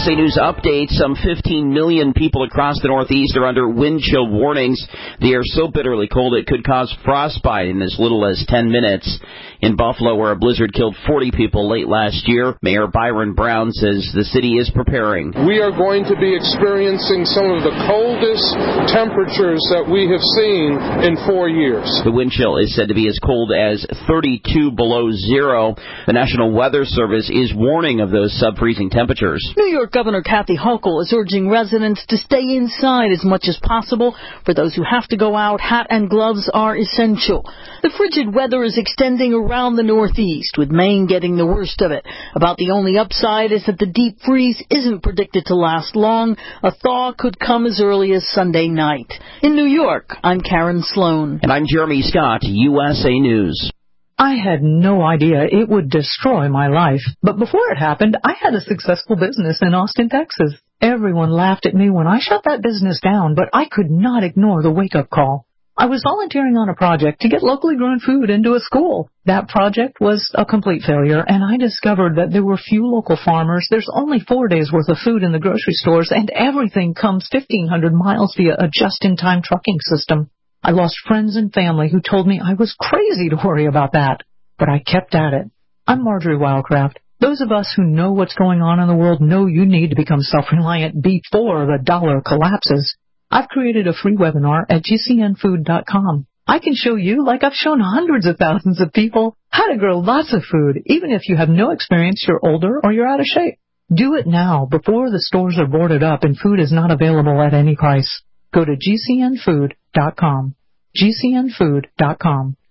USA News update. Some 15 million people across the Northeast are under wind chill warnings. The air is so bitterly cold it could cause frostbite in as little as 10 minutes. In Buffalo, where a blizzard killed 40 people late last year, Mayor Byron Brown says the city is preparing. We are going to be experiencing some of the coldest temperatures that we have seen in 4 years. The wind chill is said to be as cold as 32 below zero. The National Weather Service is warning of those sub-freezing temperatures. New York Governor Kathy Hochul is urging residents to stay inside as much as possible. For those who have to go out, hat and gloves are essential. The frigid weather is extending around the Northeast, with Maine getting the worst of it. About the only upside is that the deep freeze isn't predicted to last long. A thaw could come as early as Sunday night. In New York, I'm Karen Sloan. And I'm Jeremy Scott, USA News. I had no idea it would destroy my life. But before it happened, I had a successful business in Austin, Texas. Everyone laughed at me when I shut that business down, but I could not ignore the wake-up call. I was volunteering on a project to get locally grown food into a school. That project was a complete failure, and I discovered that there were few local farmers. There's only 4 days' worth of food in the grocery stores, and everything comes 1,500 miles via a just-in-time trucking system. I lost friends and family who told me I was crazy to worry about that, but I kept at it. I'm Marjorie Wildcraft. Those of us who know what's going on in the world know you need to become self-reliant before the dollar collapses. I've created a free webinar at gcnfood.com. I can show you, like I've shown hundreds of thousands of people, how to grow lots of food, even if you have no experience, you're older, or you're out of shape. Do it now, before the stores are boarded up and food is not available at any price. Go to gcnfood.com. gcnfood.com.